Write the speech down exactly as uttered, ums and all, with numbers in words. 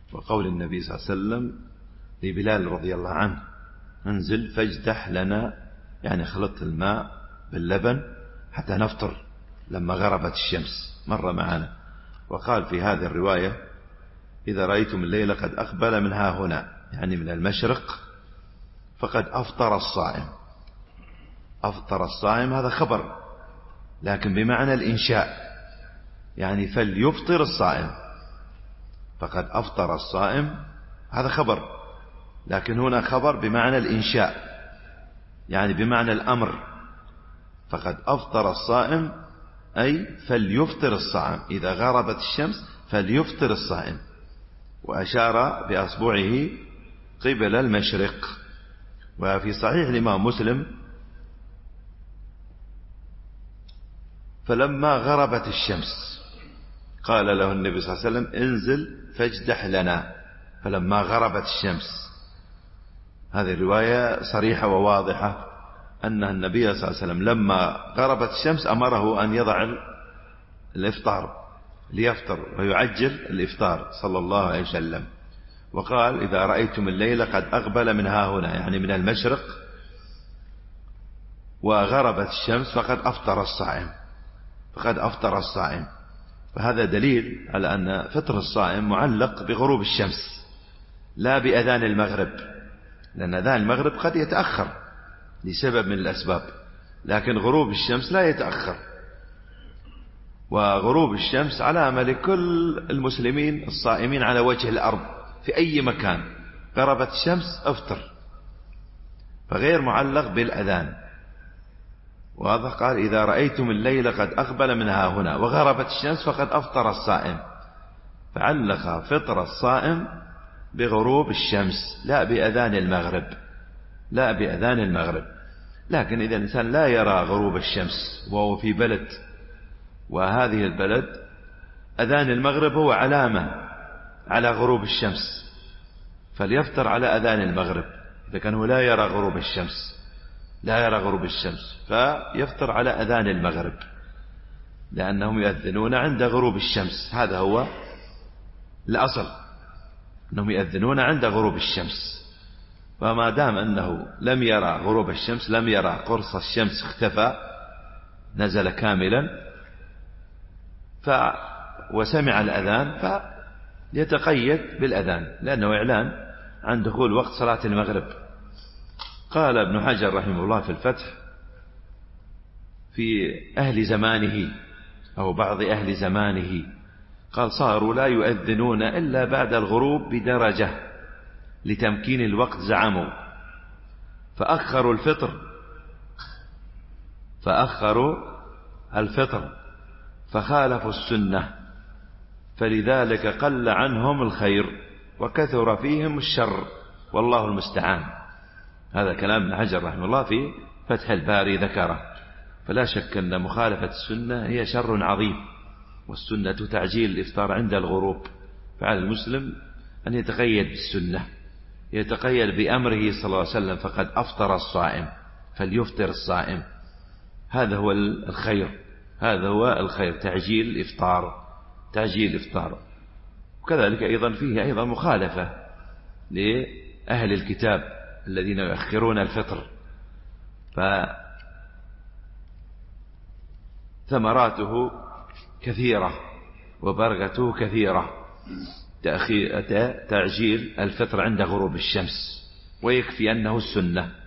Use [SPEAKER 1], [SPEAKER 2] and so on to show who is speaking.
[SPEAKER 1] وقول النبي صلى الله عليه وسلم لبلال رضي الله عنه: انزل فاجدح لنا، يعني خلط الماء باللبن حتى نفطر لما غربت الشمس، مر معنا. وقال في هذه الرواية: إذا رأيتم الليل قد أقبل من ها هنا، يعني من المشرق، فقد أفطر الصائم. أفطر الصائم هذا خبر، لكن بمعنى الإنشاء، يعني فليفطر الصائم. فقد أفطر الصائم هذا خبر، لكن هنا خبر بمعنى الإنشاء، يعني بمعنى الأمر. فقد أفطر الصائم أي فليفطر الصائم، إذا غربت الشمس فليفطر الصائم. وأشار بأصبعه قبل المشرق. وفي صحيح الإمام مسلم: فلما غربت الشمس قال له النبي صلى الله عليه وسلم: انزل فاجدح لنا. فلما غربت الشمس، هذه الرواية صريحة وواضحة أن النبي صلى الله عليه وسلم لما غربت الشمس أمره أن يضع الإفطار ليفطر ويعجل الإفطار صلى الله عليه وسلم. وقال: إذا رأيتم الليل قد أقبل من ها هنا، يعني من المشرق، وغربت الشمس فقد أفطر الصائم، فقد أفطر الصائم. فهذا دليل على أن فطر الصائم معلق بغروب الشمس لا بأذان المغرب، لأن أذان المغرب قد يتأخر لسبب من الأسباب، لكن غروب الشمس لا يتأخر. وغروب الشمس علامة لكل المسلمين الصائمين على وجه الأرض في أي مكان. غربت الشمس افطر، فغير معلق بالأذان. وهذا قال: إذا رأيتم الليل قد أقبل من ها هنا وغربت الشمس فقد أفطر الصائم. فعلق فطر الصائم بغروب الشمس لا بأذان المغرب، لا بأذان المغرب. لكن إذا الإنسان لا يرى غروب الشمس وهو في بلد، وهذه البلد أذان المغرب هو علامة على غروب الشمس، فليفطر على أذان المغرب. إذا كان هو لا يرى غروب الشمس، لا يرى غروب الشمس، فيفطر على أذان المغرب، لأنهم يؤذنون عند غروب الشمس. هذا هو الأصل، أنهم يؤذنون عند غروب الشمس. فما دام أنه لم يرى غروب الشمس، لم يرى قرص الشمس اختفى نزل كاملا، ف وسمع الأذان فيتقيد بالأذان، لأنه إعلان عن دخول وقت صلاة المغرب. قال ابن حجر رحمه الله في الفتح: في أهل زمانه أو بعض أهل زمانه، قال: صاروا لا يؤذنون إلا بعد الغروب بدرجة لتمكين الوقت زعموا، فأخروا الفطر فأخروا الفطر فخالفوا السنة، فلذلك قل عنهم الخير وكثر فيهم الشر، والله المستعان. هذا كلام ابن حجر رحمه الله في فتح الباري ذكره. فلا شك أن مخالفة السنة هي شر عظيم، والسنة تعجيل الإفطار عند الغروب. فعلى المسلم أن يتقيد بالسنة، يتقيد بأمره صلى الله عليه وسلم: فقد أفطر الصائم، فليفطر الصائم. هذا هو الخير، هذا هو الخير، تعجيل الإفطار، تعجيل الإفطار. وكذلك أيضا فيه أيضا مخالفة لأهل الكتاب الذين يؤخرون الفطر، فثمراته كثيرة وبركته كثيرة. تعجيل الفطر عند غروب الشمس، ويكفي أنه السنة.